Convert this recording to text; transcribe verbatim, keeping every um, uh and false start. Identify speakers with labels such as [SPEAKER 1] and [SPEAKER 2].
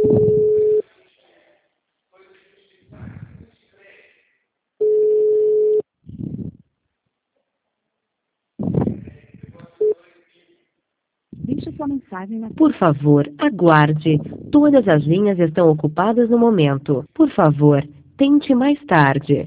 [SPEAKER 1] Deixe sua mensagem na...
[SPEAKER 2] Por favor, aguarde. Todas as linhas estão ocupadas no momento. Por favor, tente mais tarde.